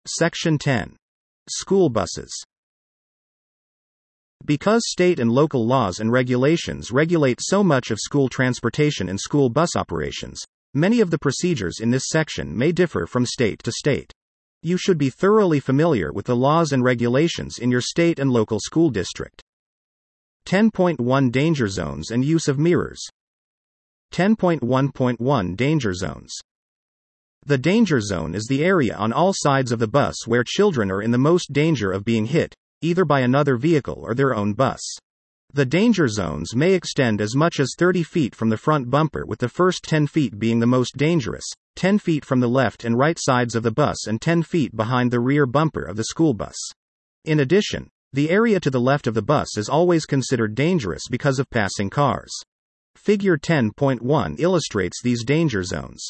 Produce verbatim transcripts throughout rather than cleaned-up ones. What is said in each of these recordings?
Section ten. School buses. Because state and local laws and regulations regulate so much of school transportation and school bus operations, many of the procedures in this section may differ from state to state. You should be thoroughly familiar with the laws and regulations in your state and local school district. ten point one Danger zones and use of mirrors. ten point one point one Danger zones. The danger zone is the area on all sides of the bus where children are in the most danger of being hit, either by another vehicle or their own bus. The danger zones may extend as much as thirty feet from the front bumper, with the first ten feet being the most dangerous, ten feet from the left and right sides of the bus and ten feet behind the rear bumper of the school bus. In addition, the area to the left of the bus is always considered dangerous because of passing cars. Figure ten point one illustrates these danger zones.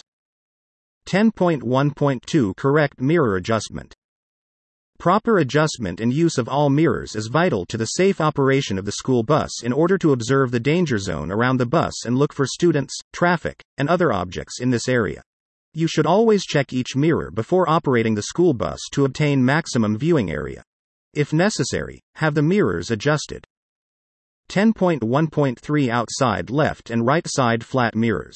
ten point one point two Correct mirror adjustment. Proper adjustment and use of all mirrors is vital to the safe operation of the school bus in order to observe the danger zone around the bus and look for students, traffic, and other objects in this area. You should always check each mirror before operating the school bus to obtain maximum viewing area. If necessary, have the mirrors adjusted. ten point one point three Outside left and right side flat mirrors.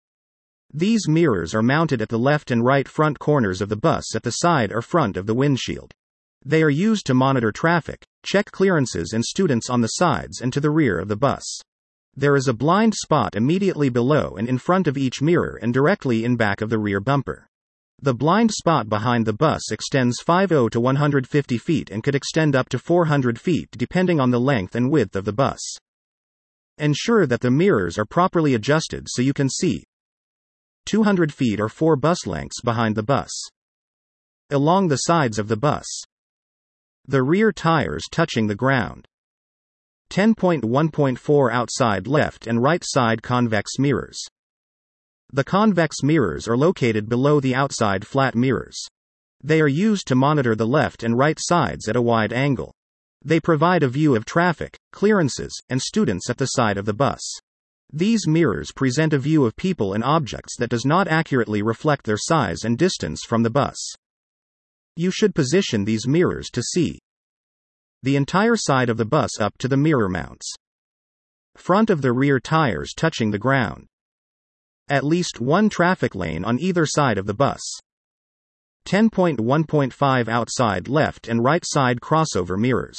These mirrors are mounted at the left and right front corners of the bus at the side or front of the windshield. They are used to monitor traffic, check clearances and students on the sides and to the rear of the bus. There is a blind spot immediately below and in front of each mirror and directly in back of the rear bumper. The blind spot behind the bus extends fifty to one hundred fifty feet and could extend up to four hundred feet depending on the length and width of the bus. Ensure that the mirrors are properly adjusted so you can see two hundred feet or four bus lengths behind the bus. Along the sides of the bus. The rear tires touching the ground. ten point one point four Outside left and right side convex mirrors. The convex mirrors are located below the outside flat mirrors. They are used to monitor the left and right sides at a wide angle. They provide a view of traffic, clearances, and students at the side of the bus. These mirrors present a view of people and objects that does not accurately reflect their size and distance from the bus. You should position these mirrors to see the entire side of the bus up to the mirror mounts. Front of the rear tires touching the ground. At least one traffic lane on either side of the bus. ten point one point five Outside left and right side crossover mirrors.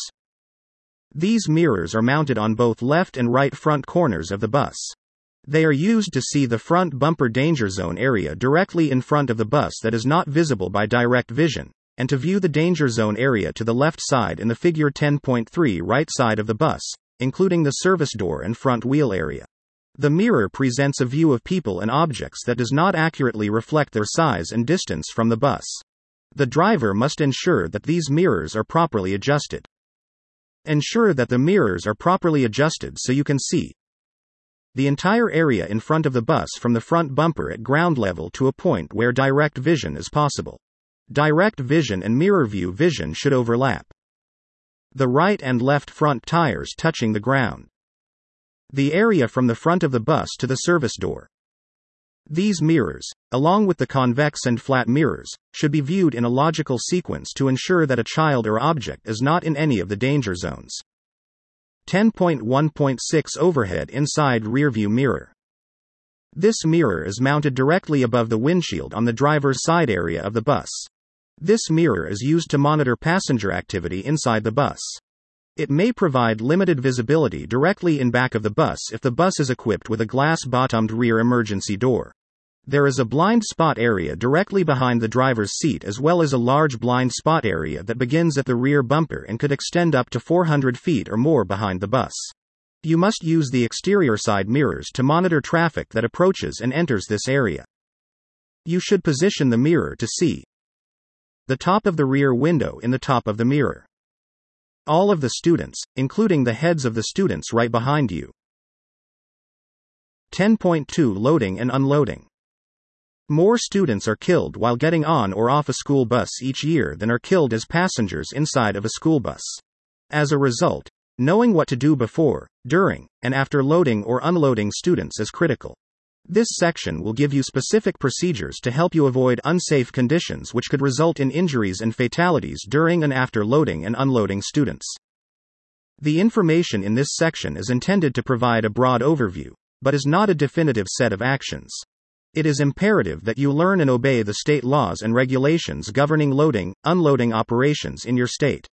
These mirrors are mounted on both left and right front corners of the bus. They are used to see the front bumper danger zone area directly in front of the bus that is not visible by direct vision, and to view the danger zone area to the left side in the figure ten point three right side of the bus, including the service door and front wheel area. The mirror presents a view of people and objects that does not accurately reflect their size and distance from the bus. The driver must ensure that these mirrors are properly adjusted. Ensure that the mirrors are properly adjusted so you can see the entire area in front of the bus from the front bumper at ground level to a point where direct vision is possible. Direct vision and mirror view vision should overlap. The right and left front tires touching the ground. The area from the front of the bus to the service door. These mirrors, along with the convex and flat mirrors, should be viewed in a logical sequence to ensure that a child or object is not in any of the danger zones. ten point one point six Overhead inside rearview mirror. This mirror is mounted directly above the windshield on the driver's side area of the bus. This mirror is used to monitor passenger activity inside the bus. It may provide limited visibility directly in back of the bus if the bus is equipped with a glass-bottomed rear emergency door. There is a blind spot area directly behind the driver's seat as well as a large blind spot area that begins at the rear bumper and could extend up to four hundred feet or more behind the bus. You must use the exterior side mirrors to monitor traffic that approaches and enters this area. You should position the mirror to see the top of the rear window in the top of the mirror. All of the students, including the heads of the students right behind you. ten point two Loading and unloading. More students are killed while getting on or off a school bus each year than are killed as passengers inside of a school bus. As a result, knowing what to do before, during, and after loading or unloading students is critical. This section will give you specific procedures to help you avoid unsafe conditions which could result in injuries and fatalities during and after loading and unloading students. The information in this section is intended to provide a broad overview, but is not a definitive set of actions. It is imperative that you learn and obey the state laws and regulations governing loading, unloading operations in your state.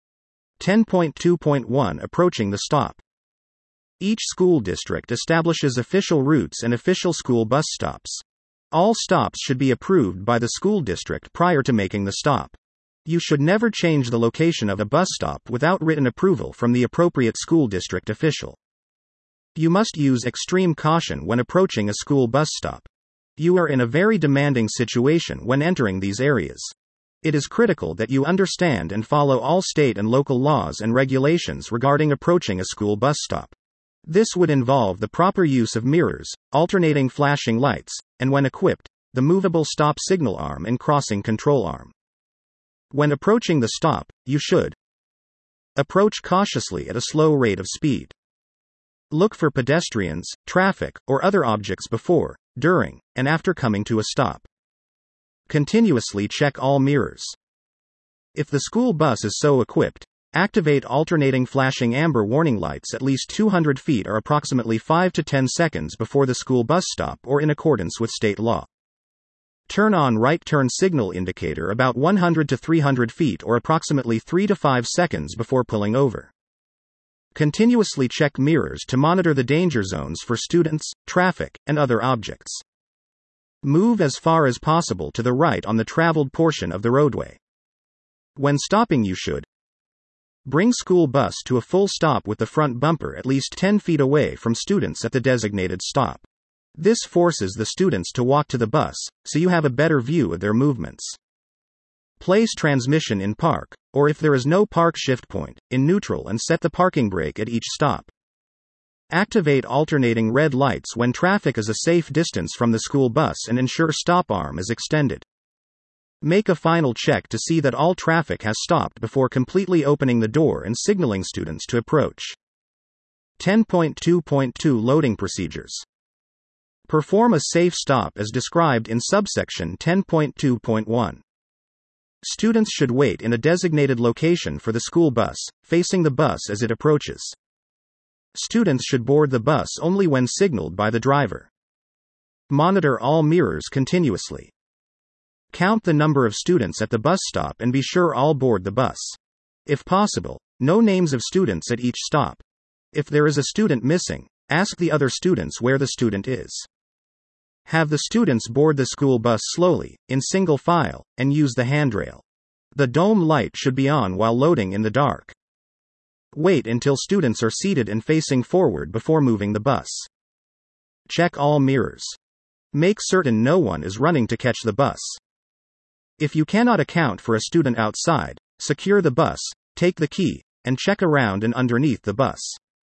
ten point two point one Approaching the stop. Each school district establishes official routes and official school bus stops. All stops should be approved by the school district prior to making the stop. You should never change the location of a bus stop without written approval from the appropriate school district official. You must use extreme caution when approaching a school bus stop. You are in a very demanding situation when entering these areas. It is critical that you understand and follow all state and local laws and regulations regarding approaching a school bus stop. This would involve the proper use of mirrors, alternating flashing lights, and when equipped, the movable stop signal arm and crossing control arm. When approaching the stop, you should approach cautiously at a slow rate of speed. Look for pedestrians, traffic, or other objects before, during, and after coming to a stop. Continuously check all mirrors. If the school bus is so equipped, activate alternating flashing amber warning lights at least two hundred feet or approximately five to ten seconds before the school bus stop or in accordance with state law. Turn on right turn signal indicator about one hundred to three hundred feet or approximately three to five seconds before pulling over. Continuously check mirrors to monitor the danger zones for students, traffic, and other objects. Move as far as possible to the right on the traveled portion of the roadway. When stopping, you should bring school bus to a full stop with the front bumper at least ten feet away from students at the designated stop. This forces the students to walk to the bus, so you have a better view of their movements. Place transmission in park, or if there is no park shift point, in neutral and set the parking brake at each stop. Activate alternating red lights when traffic is a safe distance from the school bus and ensure stop arm is extended. Make a final check to see that all traffic has stopped before completely opening the door and signaling students to approach. ten point two point two Loading Procedures. Perform a safe stop as described in subsection ten point two point one. Students should wait in a designated location for the school bus, facing the bus as it approaches. Students should board the bus only when signaled by the driver. Monitor all mirrors continuously. Count the number of students at the bus stop and be sure all board the bus. If possible, know names of students at each stop. If there is a student missing, ask the other students where the student is. Have the students board the school bus slowly, in single file, and use the handrail. The dome light should be on while loading in the dark. Wait until students are seated and facing forward before moving the bus. Check all mirrors. Make certain no one is running to catch the bus. If you cannot account for a student outside, secure the bus, take the key, and check around and underneath the bus.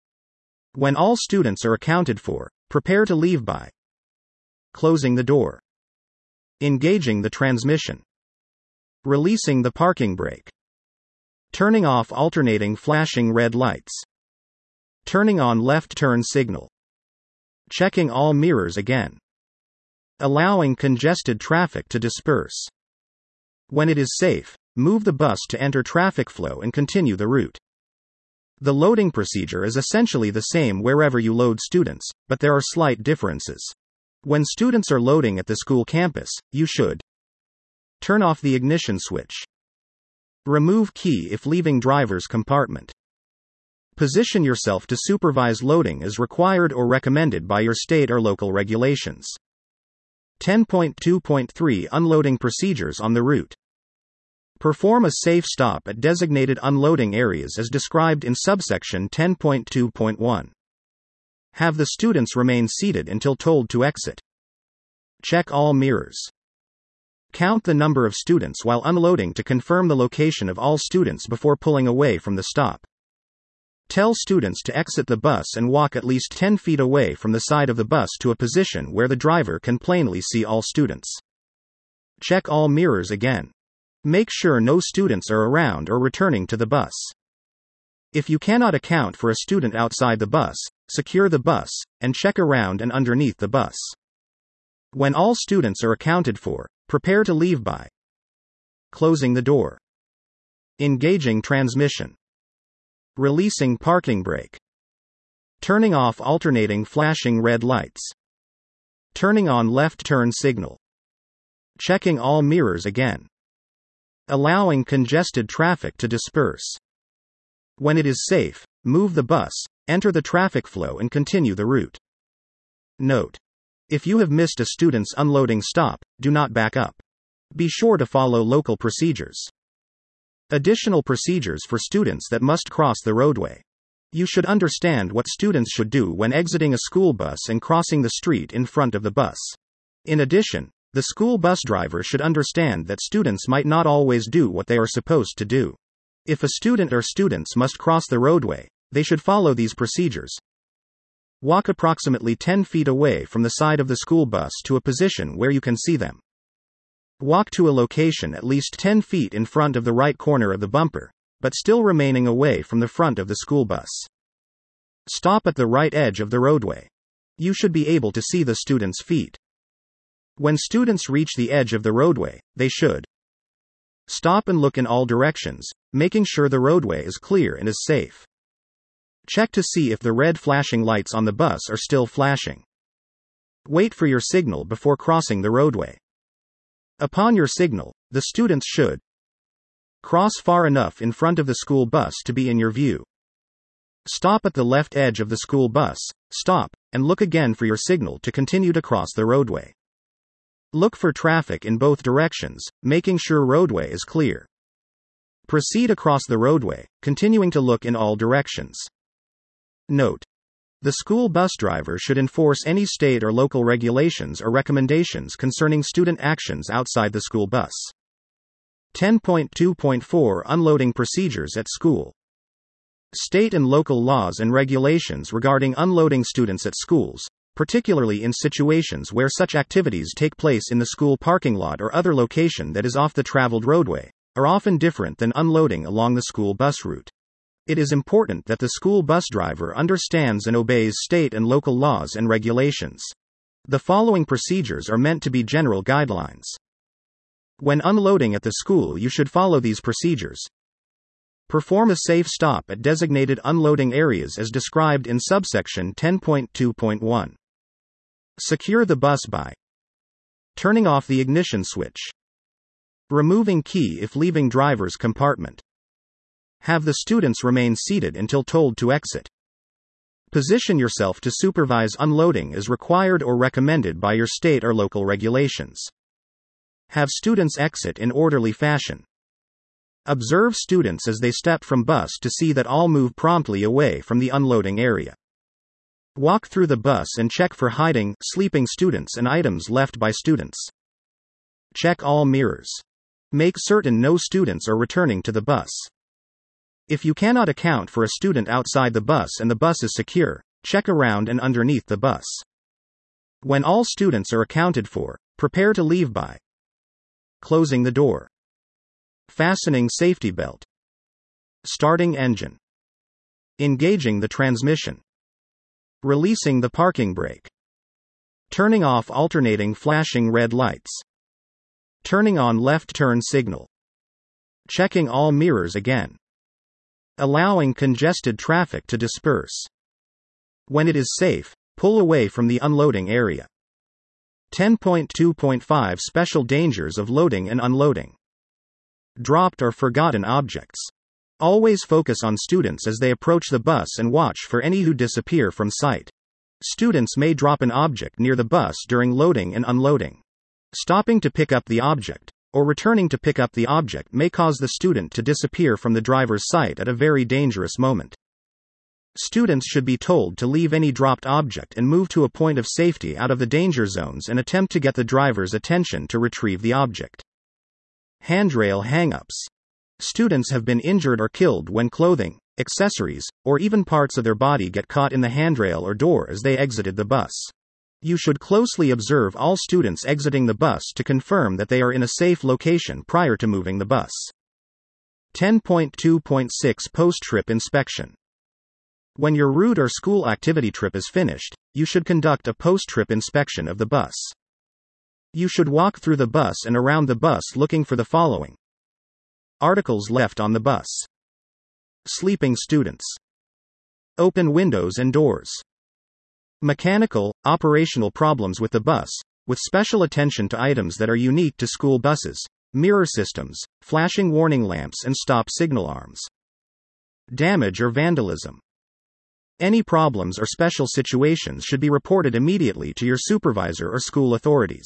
When all students are accounted for, prepare to leave by closing the door, engaging the transmission, releasing the parking brake, turning off alternating flashing red lights, turning on left turn signal, checking all mirrors again, allowing congested traffic to disperse. When it is safe, move the bus to enter traffic flow and continue the route. The loading procedure is essentially the same wherever you load students, but there are slight differences. When students are loading at the school campus, you should turn off the ignition switch. Remove key if leaving driver's compartment. Position yourself to supervise loading as required or recommended by your state or local regulations. ten point two point three Unloading Procedures on the route. Perform a safe stop at designated unloading areas as described in subsection ten point two point one. Have the students remain seated until told to exit. Check all mirrors. Count the number of students while unloading to confirm the location of all students before pulling away from the stop. Tell students to exit the bus and walk at least ten feet away from the side of the bus to a position where the driver can plainly see all students. Check all mirrors again. Make sure no students are around or returning to the bus. If you cannot account for a student outside the bus, secure the bus, and check around and underneath the bus. When all students are accounted for, prepare to leave by closing the door, engaging transmission, releasing parking brake, turning off alternating flashing red lights, turning on left turn signal, checking all mirrors again, allowing congested traffic to disperse. When it is safe, move the bus, enter the traffic flow and continue the route. Note: if you have missed a student's unloading stop, do not back up. Be sure to follow local procedures. Additional procedures for students that must cross the roadway. You should understand what students should do when exiting a school bus and crossing the street in front of the bus. In addition, the school bus driver should understand that students might not always do what they are supposed to do. If a student or students must cross the roadway, they should follow these procedures. Walk approximately ten feet away from the side of the school bus to a position where you can see them. Walk to a location at least ten feet in front of the right corner of the bumper, but still remaining away from the front of the school bus. Stop at the right edge of the roadway. You should be able to see the students' feet. When students reach the edge of the roadway, they should stop and look in all directions, making sure the roadway is clear and is safe. Check to see if the red flashing lights on the bus are still flashing. Wait for your signal before crossing the roadway. Upon your signal, the students should cross far enough in front of the school bus to be in your view. Stop at the left edge of the school bus, stop, and look again for your signal to continue to cross the roadway. Look for traffic in both directions, making sure roadway is clear. Proceed across the roadway, continuing to look in all directions. Note: the school bus driver should enforce any state or local regulations or recommendations concerning student actions outside the school bus. ten point two point four Unloading procedures at school. State and local laws and regulations regarding unloading students at schools, particularly in situations where such activities take place in the school parking lot or other location that is off the traveled roadway, are often different than unloading along the school bus route. It is important that the school bus driver understands and obeys state and local laws and regulations. The following procedures are meant to be general guidelines. When unloading at the school, you should follow these procedures. Perform a safe stop at designated unloading areas as described in subsection ten point two point one. Secure the bus by turning off the ignition switch, removing key if leaving driver's compartment. Have the students remain seated until told to exit. Position yourself to supervise unloading as required or recommended by your state or local regulations. Have students exit in orderly fashion. Observe students as they step from bus to see that all move promptly away from the unloading area. Walk through the bus and check for hiding, sleeping students and items left by students. Check all mirrors. Make certain no students are returning to the bus. If you cannot account for a student outside the bus and the bus is secure, check around and underneath the bus. When all students are accounted for, prepare to leave by closing the door, fastening safety belt, starting engine, engaging the transmission, releasing the parking brake, turning off alternating flashing red lights, turning on left turn signal, checking all mirrors again, allowing congested traffic to disperse. When it is safe, pull away from the unloading area. ten point two point five Special dangers of loading and unloading. Dropped or forgotten objects. Always focus on students as they approach the bus and watch for any who disappear from sight. Students may drop an object near the bus during loading and unloading. Stopping to pick up the object, or returning to pick up the object may cause the student to disappear from the driver's sight at a very dangerous moment. Students should be told to leave any dropped object and move to a point of safety out of the danger zones and attempt to get the driver's attention to retrieve the object. Handrail hang-ups. Students have been injured or killed when clothing, accessories, or even parts of their body get caught in the handrail or door as they exited the bus. You should closely observe all students exiting the bus to confirm that they are in a safe location prior to moving the bus. ten point two point six Post-trip inspection. When your route or school activity trip is finished, you should conduct a post-trip inspection of the bus. You should walk through the bus and around the bus looking for the following: articles left on the bus, sleeping students, open windows and doors, mechanical, operational problems with the bus, with special attention to items that are unique to school buses, mirror systems, flashing warning lamps and stop signal arms, damage or vandalism. Any problems or special situations should be reported immediately to your supervisor or school authorities.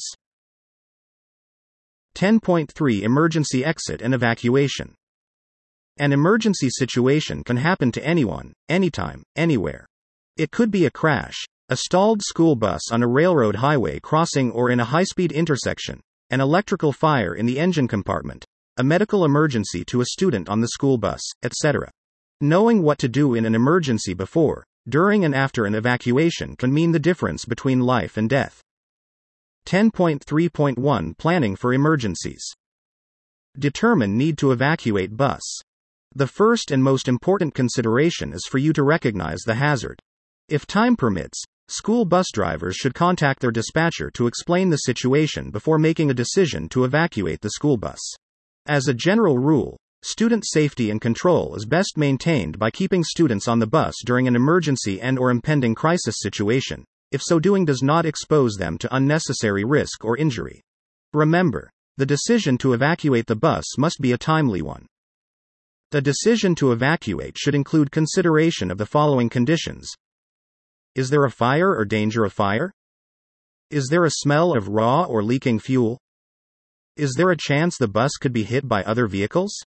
ten point three Emergency exit and evacuation. An emergency situation can happen to anyone, anytime, anywhere. It could be a crash, a stalled school bus on a railroad highway crossing or in a high-speed intersection, an electrical fire in the engine compartment, a medical emergency to a student on the school bus, et cetera. Knowing what to do in an emergency before, during and after an evacuation can mean the difference between life and death. ten point three point one Planning for emergencies. Determine need to evacuate bus. The first and most important consideration is for you to recognize the hazard. If time permits, school bus drivers should contact their dispatcher to explain the situation before making a decision to evacuate the school bus. As a general rule, student safety and control is best maintained by keeping students on the bus during an emergency and/or impending crisis situation, if so doing does not expose them to unnecessary risk or injury. Remember, the decision to evacuate the bus must be a timely one. The decision to evacuate should include consideration of the following conditions. Is there a fire or danger of fire? Is there a smell of raw or leaking fuel? Is there a chance the bus could be hit by other vehicles?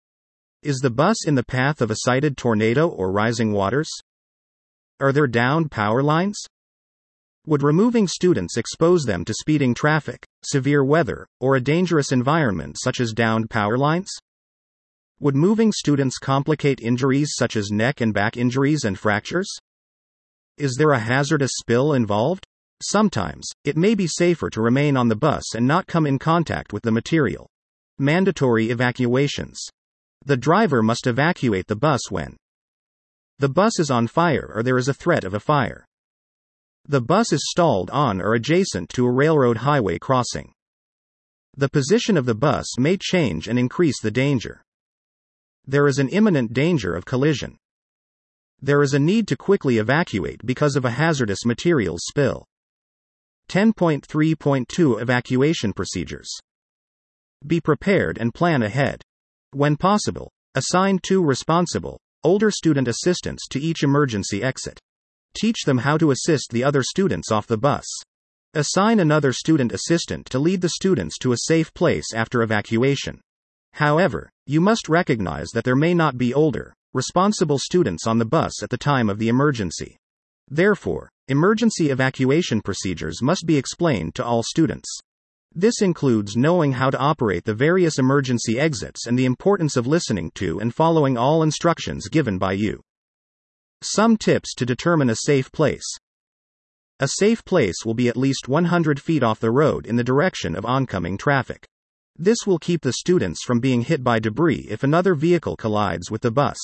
Is the bus in the path of a cited tornado or rising waters? Are there downed power lines? Would removing students expose them to speeding traffic, severe weather, or a dangerous environment such as downed power lines? Would moving students complicate injuries such as neck and back injuries and fractures? Is there a hazardous spill involved? Sometimes, it may be safer to remain on the bus and not come in contact with the material. Mandatory evacuations. The driver must evacuate the bus when the bus is on fire or there is a threat of a fire. The bus is stalled on or adjacent to a railroad highway crossing. The position of the bus may change and increase the danger. There is an imminent danger of collision. There is a need to quickly evacuate because of a hazardous materials spill. ten point three point two Evacuation procedures. Be prepared and plan ahead. When possible, assign two responsible, older student assistants to each emergency exit. Teach them how to assist the other students off the bus. Assign another student assistant to lead the students to a safe place after evacuation. However, you must recognize that there may not be older, responsible students on the bus at the time of the emergency. Therefore, emergency evacuation procedures must be explained to all students. This includes knowing how to operate the various emergency exits and the importance of listening to and following all instructions given by you. Some tips to determine a safe place. A safe place will be at least one hundred feet off the road in the direction of oncoming traffic. This will keep the students from being hit by debris if another vehicle collides with the bus.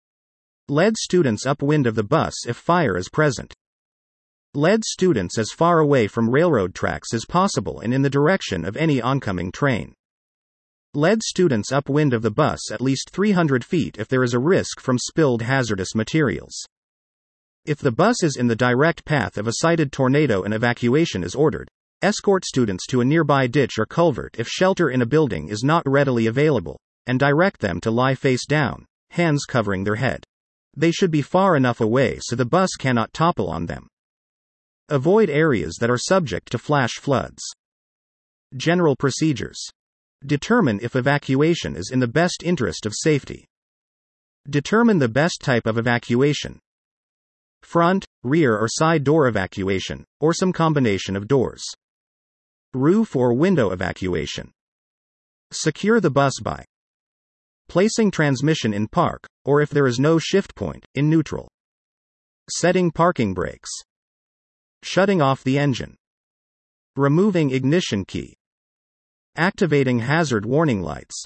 Lead students upwind of the bus if fire is present. Lead students as far away from railroad tracks as possible and in the direction of any oncoming train. Lead students upwind of the bus at least three hundred feet if there is a risk from spilled hazardous materials. If the bus is in the direct path of a cited tornado and evacuation is ordered, escort students to a nearby ditch or culvert if shelter in a building is not readily available, and direct them to lie face down, hands covering their head. They should be far enough away so the bus cannot topple on them. Avoid areas that are subject to flash floods. General procedures. Determine if evacuation is in the best interest of safety. Determine the best type of evacuation. Front, rear or side door evacuation, or some combination of doors. Roof or window evacuation. Secure the bus by placing transmission in park, or if there is no shift point, in neutral. Setting parking brakes. Shutting off the engine. Removing ignition key. Activating hazard warning lights.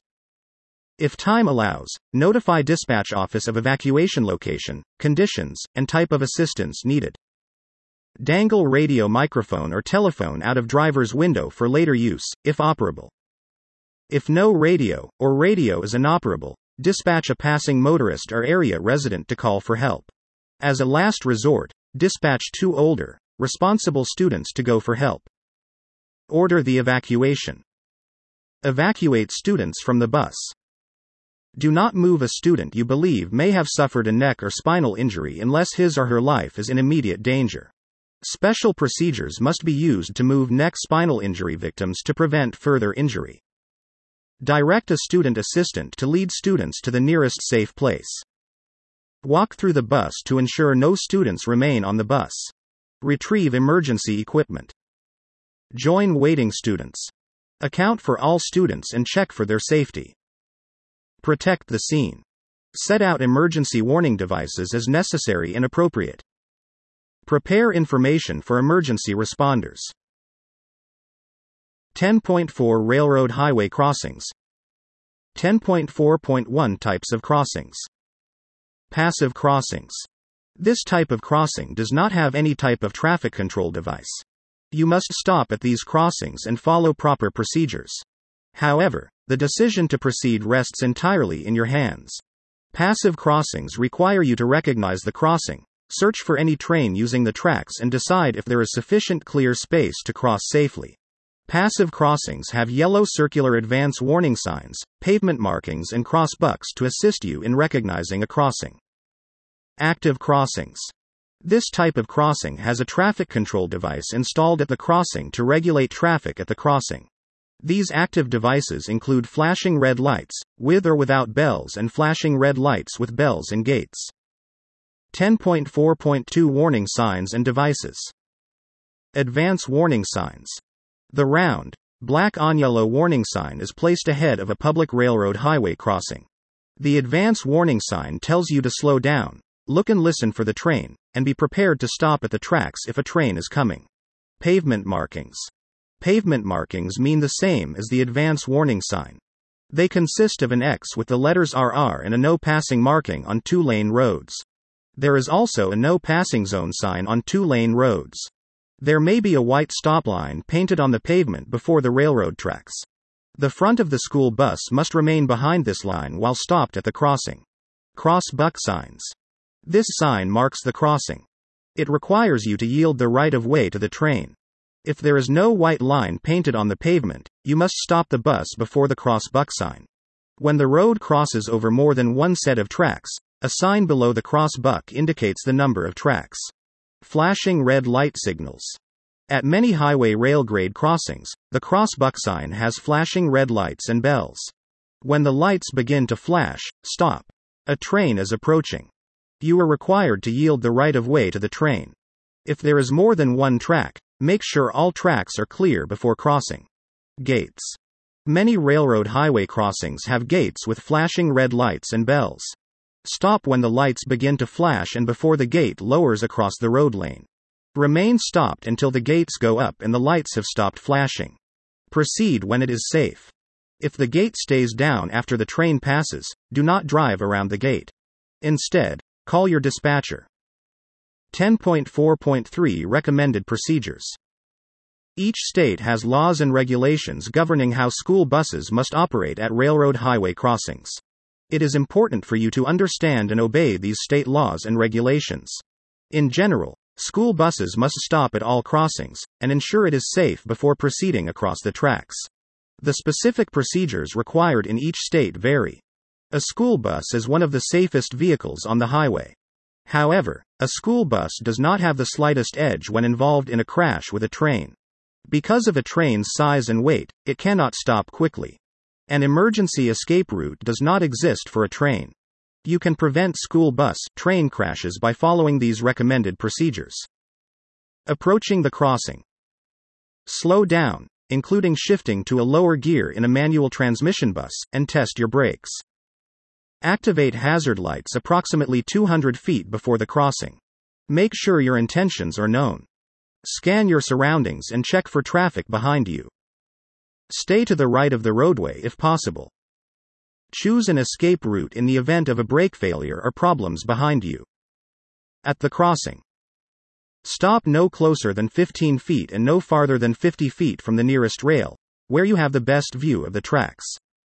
If time allows, notify dispatch office of evacuation location, conditions, and type of assistance needed. Dangle radio microphone or telephone out of driver's window for later use, if operable. If no radio, or radio is inoperable, dispatch a passing motorist or area resident to call for help. As a last resort, dispatch two older, responsible students to go for help. Order the evacuation. Evacuate students from the bus. Do not move a student you believe may have suffered a neck or spinal injury unless his or her life is in immediate danger. Special procedures must be used to move neck spinal injury victims to prevent further injury. Direct a student assistant to lead students to the nearest safe place. Walk through the bus to ensure no students remain on the bus. Retrieve emergency equipment. Join waiting students. Account for all students and check for their safety. Protect the scene. Set out emergency warning devices as necessary and appropriate. Prepare information for emergency responders. ten point four Railroad highway crossings. ten point four point one Types of crossings. Passive crossings. This type of crossing does not have any type of traffic control device. You must stop at these crossings and follow proper procedures. However, the decision to proceed rests entirely in your hands. Passive crossings require you to recognize the crossing, search for any train using the tracks, and decide if there is sufficient clear space to cross safely. Passive crossings have yellow circular advance warning signs, pavement markings, and cross bucks to assist you in recognizing a crossing. Active crossings. This type of crossing has a traffic control device installed at the crossing to regulate traffic at the crossing. These active devices include flashing red lights, with or without bells, and flashing red lights with bells and gates. ten point four point two Warning signs and devices. Advance warning signs. The round, black on yellow warning sign is placed ahead of a public railroad highway crossing. The advance warning sign tells you to slow down, look and listen for the train, and be prepared to stop at the tracks if a train is coming. Pavement markings. Pavement markings mean the same as the advance warning sign. They consist of an X with the letters R R and a no passing marking on two-lane roads. There is also a no passing zone sign on two-lane roads. There may be a white stop line painted on the pavement before the railroad tracks. The front of the school bus must remain behind this line while stopped at the crossing. Cross buck signs. This sign marks the crossing. It requires you to yield the right of way to the train. If there is no white line painted on the pavement, you must stop the bus before the cross buck sign. When the road crosses over more than one set of tracks, a sign below the cross buck indicates the number of tracks. Flashing red light signals. At many highway rail grade crossings, the cross buck sign has flashing red lights and bells. When the lights begin to flash, stop. A train is approaching. You are required to yield the right of way to the train. If there is more than one track, make sure all tracks are clear before crossing. Gates. Many railroad highway crossings have gates with flashing red lights and bells. Stop when the lights begin to flash and before the gate lowers across the road lane. Remain stopped until the gates go up and the lights have stopped flashing. Proceed when it is safe. If the gate stays down after the train passes, do not drive around the gate. Instead, call your dispatcher. ten point four point three Recommended procedures. Each state has laws and regulations governing how school buses must operate at railroad highway crossings. It is important for you to understand and obey these state laws and regulations. In general, school buses must stop at all crossings and ensure it is safe before proceeding across the tracks. The specific procedures required in each state vary. A school bus is one of the safest vehicles on the highway. However, a school bus does not have the slightest edge when involved in a crash with a train. Because of a train's size and weight, it cannot stop quickly. An emergency escape route does not exist for a train. You can prevent school bus train crashes by following these recommended procedures. Approaching the crossing. Slow down, including shifting to a lower gear in a manual transmission bus, and test your brakes. Activate hazard lights approximately two hundred feet before the crossing. Make sure your intentions are known. Scan your surroundings and check for traffic behind you. Stay to the right of the roadway if possible. Choose an escape route in the event of a brake failure or problems behind you. At the crossing. Stop no closer than fifteen feet and no farther than fifty feet from the nearest rail, where you have the best view of the tracks.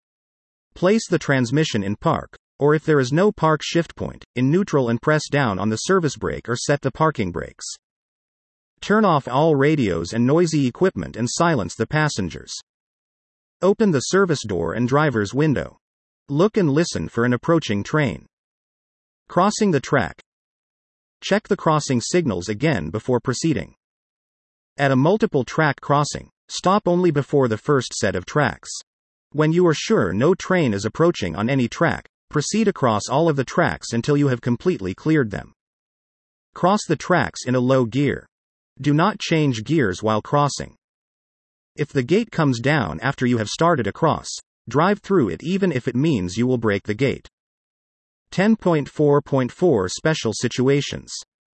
Place the transmission in park, or if there is no park shift point, in neutral and press down on the service brake or set the parking brakes. Turn off all radios and noisy equipment and silence the passengers. Open the service door and driver's window. Look and listen for an approaching train. Crossing the track. Check the crossing signals again before proceeding. At a multiple track crossing, stop only before the first set of tracks. When you are sure no train is approaching on any track, proceed across all of the tracks until you have completely cleared them. Cross the tracks in a low gear. Do not change gears while crossing. If the gate comes down after you have started across, drive through it even if it means you will break the gate. ten point four point four Special situations.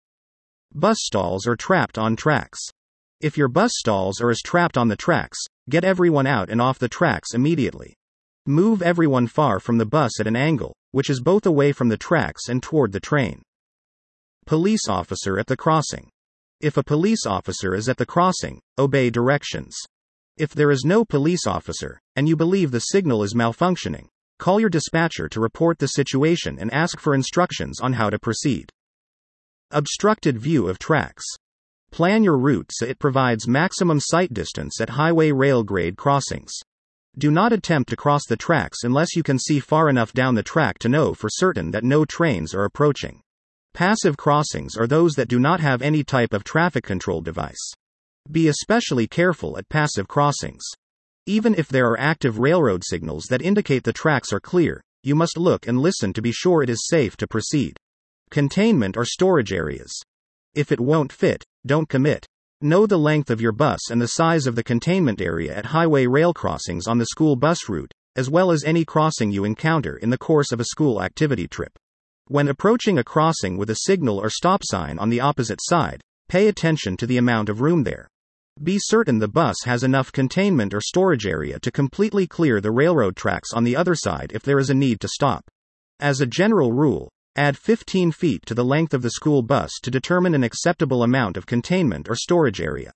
Bus stalls are trapped on tracks. If your bus stalls are as trapped on the tracks, get everyone out and off the tracks immediately. Move everyone far from the bus at an angle, which is both away from the tracks and toward the train. Police officer at the crossing. If a police officer is at the crossing, obey directions. If there is no police officer, and you believe the signal is malfunctioning, call your dispatcher to report the situation and ask for instructions on how to proceed. Obstructed view of tracks. Plan your route so it provides maximum sight distance at highway rail grade crossings. Do not attempt to cross the tracks unless you can see far enough down the track to know for certain that no trains are approaching. Passive crossings are those that do not have any type of traffic control device. Be especially careful at passive crossings. Even if there are active railroad signals that indicate the tracks are clear, you must look and listen to be sure it is safe to proceed. Containment or storage areas. If it won't fit, don't commit. Know the length of your bus and the size of the containment area at highway rail crossings on the school bus route, as well as any crossing you encounter in the course of a school activity trip. When approaching a crossing with a signal or stop sign on the opposite side, pay attention to the amount of room there. Be certain the bus has enough containment or storage area to completely clear the railroad tracks on the other side if there is a need to stop. As a general rule, add fifteen feet to the length of the school bus to determine an acceptable amount of containment or storage area.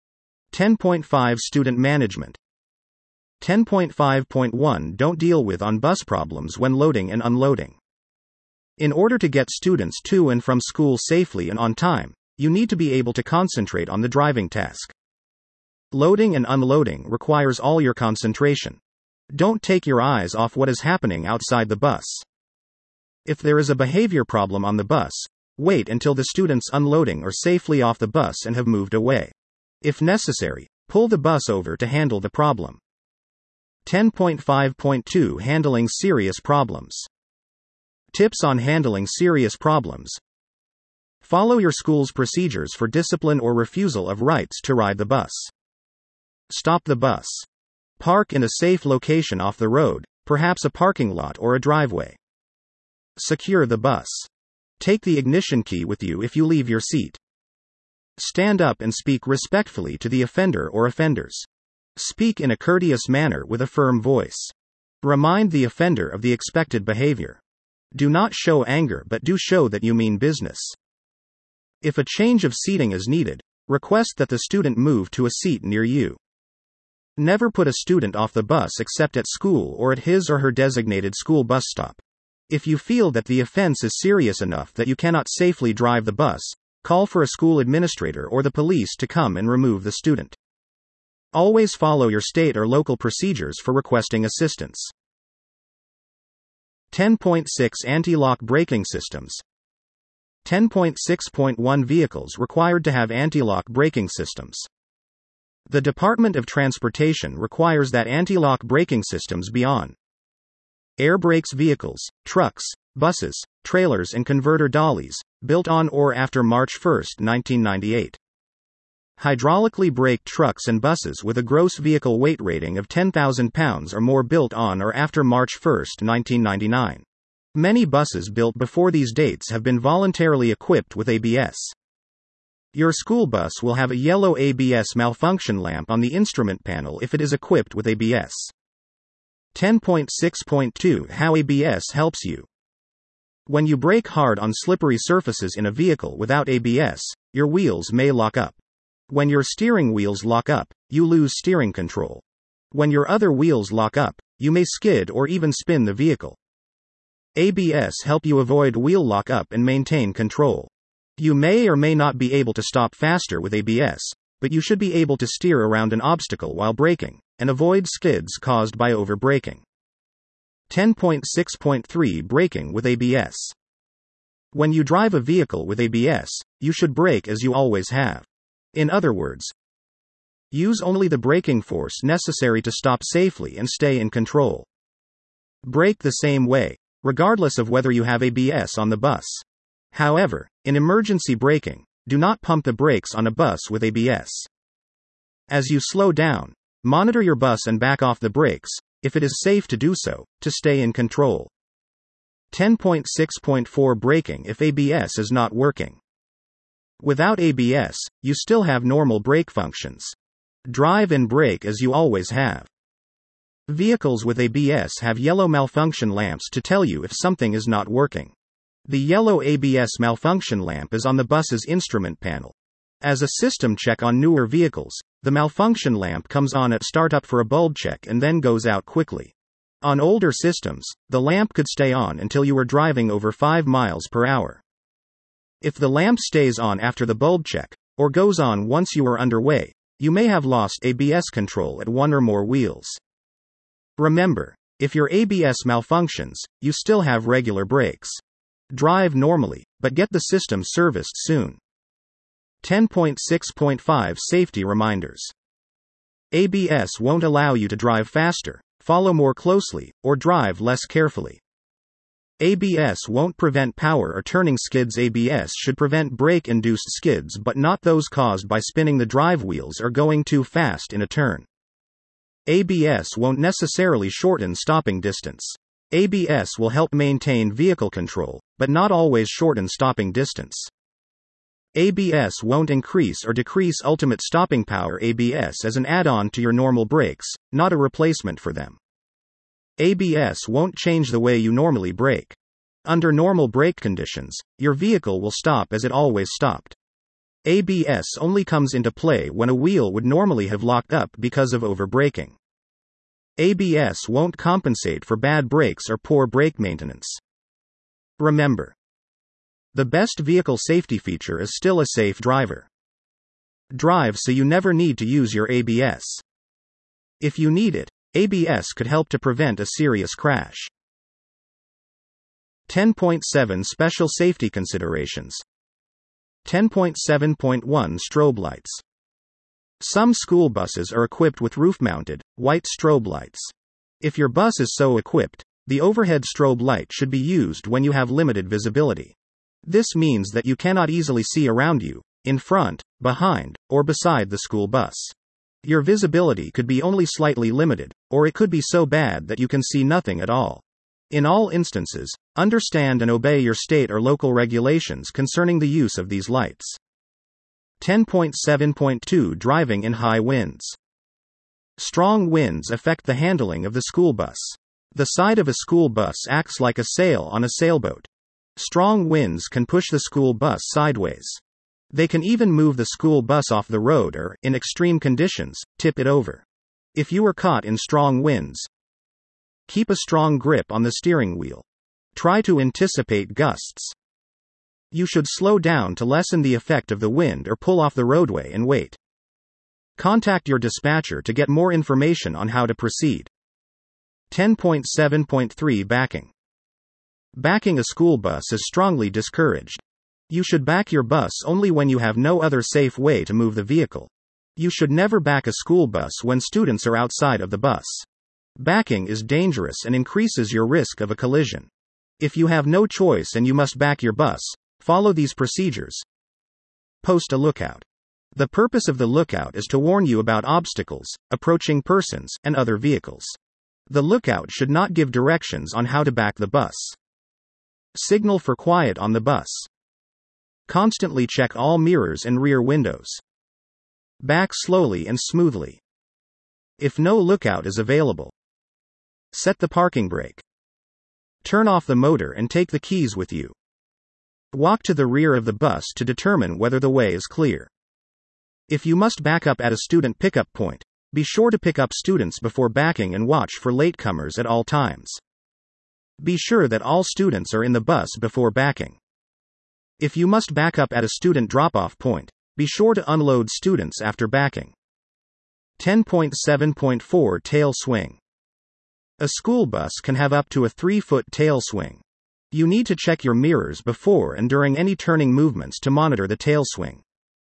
ten point five Student management. ten point five point one Don't deal with on-bus problems when loading and unloading. In order to get students to and from school safely and on time, you need to be able to concentrate on the driving task. Loading and unloading requires all your concentration. Don't take your eyes off what is happening outside the bus. If there is a behavior problem on the bus, wait until the students unloading are safely off the bus and have moved away. If necessary, pull the bus over to handle the problem. ten point five point two Handling serious problems. Tips on handling serious problems. Follow your school's procedures for discipline or refusal of rights to ride the bus. Stop the bus. Park in a safe location off the road, perhaps a parking lot or a driveway. Secure the bus. Take the ignition key with you if you leave your seat. Stand up and speak respectfully to the offender or offenders. Speak in a courteous manner with a firm voice. Remind the offender of the expected behavior. Do not show anger but do show that you mean business. If a change of seating is needed, request that the student move to a seat near you. Never put a student off the bus except at school or at his or her designated school bus stop. If you feel that the offense is serious enough that you cannot safely drive the bus, call for a school administrator or the police to come and remove the student. Always follow your state or local procedures for requesting assistance. ten point six Anti-lock braking systems. ten point six point one Vehicles required to have anti-lock braking systems. The Department of Transportation requires that anti-lock braking systems be on air brakes vehicles, trucks, buses, trailers and converter dollies, built on or after March first, nineteen ninety-eight. Hydraulically braked trucks and buses with a gross vehicle weight rating of ten thousand pounds or more built on or after March first, nineteen ninety-nine. Many buses built before these dates have been voluntarily equipped with A B S. Your school bus will have a yellow A B S malfunction lamp on the instrument panel if it is equipped with A B S. ten point six point two How A B S helps you. When you brake hard on slippery surfaces in a vehicle without A B S, your wheels may lock up. When your steering wheels lock up, you lose steering control. When your other wheels lock up, you may skid or even spin the vehicle. A B S help you avoid wheel lock up and maintain control. You may or may not be able to stop faster with A B S, but you should be able to steer around an obstacle while braking, and avoid skids caused by over-braking. ten point six point three Braking with A B S. When you drive a vehicle with A B S, you should brake as you always have. In other words, use only the braking force necessary to stop safely and stay in control. Brake the same way, regardless of whether you have A B S on the bus. However, in emergency braking, do not pump the brakes on a bus with A B S. As you slow down, monitor your bus and back off the brakes, if it is safe to do so, to stay in control. ten point six point four Braking if A B S is not working. Without A B S, you still have normal brake functions. Drive and brake as you always have. Vehicles with A B S have yellow malfunction lamps to tell you if something is not working. The yellow A B S malfunction lamp is on the bus's instrument panel. As a system check on newer vehicles, the malfunction lamp comes on at startup for a bulb check and then goes out quickly. On older systems, the lamp could stay on until you were driving over five miles per hour. If the lamp stays on after the bulb check, or goes on once you are underway, you may have lost A B S control at one or more wheels. Remember, if your A B S malfunctions, you still have regular brakes. Drive normally, but get the system serviced soon. ten point six point five Safety reminders. A B S won't allow you to drive faster, follow more closely, or drive less carefully. A B S won't prevent power or turning skids. A B S should prevent brake-induced skids but not those caused by spinning the drive wheels or going too fast in a turn. A B S won't necessarily shorten stopping distance. A B S will help maintain vehicle control, but not always shorten stopping distance. A B S won't increase or decrease ultimate stopping power. A B S is an add-on to your normal brakes, not a replacement for them. A B S won't change the way you normally brake. Under normal brake conditions, your vehicle will stop as it always stopped. A B S only comes into play when a wheel would normally have locked up because of over-braking. A B S won't compensate for bad brakes or poor brake maintenance. Remember, the best vehicle safety feature is still a safe driver. Drive so you never need to use your A B S. If you need it, A B S could help to prevent a serious crash. ten point seven Special Safety Considerations. ten point seven point one Strobe lights. Some school buses are equipped with roof-mounted, white strobe lights. If your bus is so equipped, the overhead strobe light should be used when you have limited visibility. This means that you cannot easily see around you, in front, behind, or beside the school bus. Your visibility could be only slightly limited, or it could be so bad that you can see nothing at all. In all instances, understand and obey your state or local regulations concerning the use of these lights. ten point seven point two Driving in high winds. Strong winds affect the handling of the school bus. The side of a school bus acts like a sail on a sailboat. Strong winds can push the school bus sideways. They can even move the school bus off the road or, in extreme conditions, tip it over. If you are caught in strong winds, keep a strong grip on the steering wheel. Try to anticipate gusts. You should slow down to lessen the effect of the wind or pull off the roadway and wait. Contact your dispatcher to get more information on how to proceed. ten point seven point three Backing. Backing a school bus is strongly discouraged. You should back your bus only when you have no other safe way to move the vehicle. You should never back a school bus when students are outside of the bus. Backing is dangerous and increases your risk of a collision. If you have no choice and you must back your bus, follow these procedures. Post a lookout. The purpose of the lookout is to warn you about obstacles, approaching persons, and other vehicles. The lookout should not give directions on how to back the bus. Signal for quiet on the bus. Constantly check all mirrors and rear windows. Back slowly and smoothly. If no lookout is available, set the parking brake. Turn off the motor and take the keys with you. Walk to the rear of the bus to determine whether the way is clear. If you must back up at a student pickup point, be sure to pick up students before backing and watch for latecomers at all times. Be sure that all students are in the bus before backing. If you must back up at a student drop-off point, be sure to unload students after backing. ten point seven point four Tail swing. A school bus can have up to a three-foot tail swing. You need to check your mirrors before and during any turning movements to monitor the tail swing.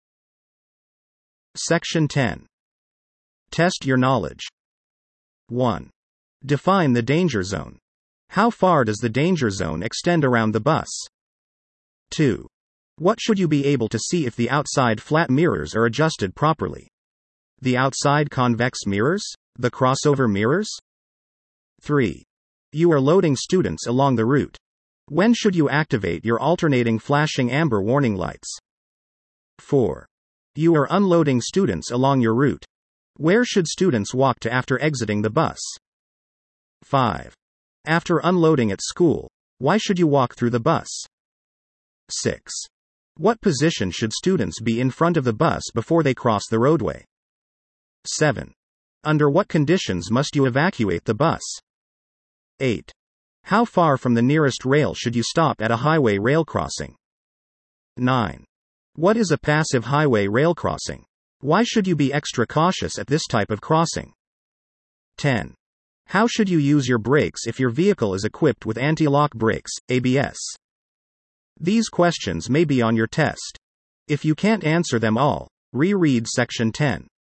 Section ten. Test your knowledge. one. Define the danger zone. How far does the danger zone extend around the bus? two. What should you be able to see if the outside flat mirrors are adjusted properly? The outside convex mirrors? The crossover mirrors? three. You are loading students along the route. When should you activate your alternating flashing amber warning lights? four. You are unloading students along your route. Where should students walk to after exiting the bus? five. After unloading at school, why should you walk through the bus? six. What position should students be in front of the bus before they cross the roadway? seven. Under what conditions must you evacuate the bus? eight. How far from the nearest rail should you stop at a highway rail crossing? nine. What is a passive highway rail crossing? Why should you be extra cautious at this type of crossing? ten. How should you use your brakes if your vehicle is equipped with anti-lock brakes, A B S? These questions may be on your test. If you can't answer them all, reread Section ten.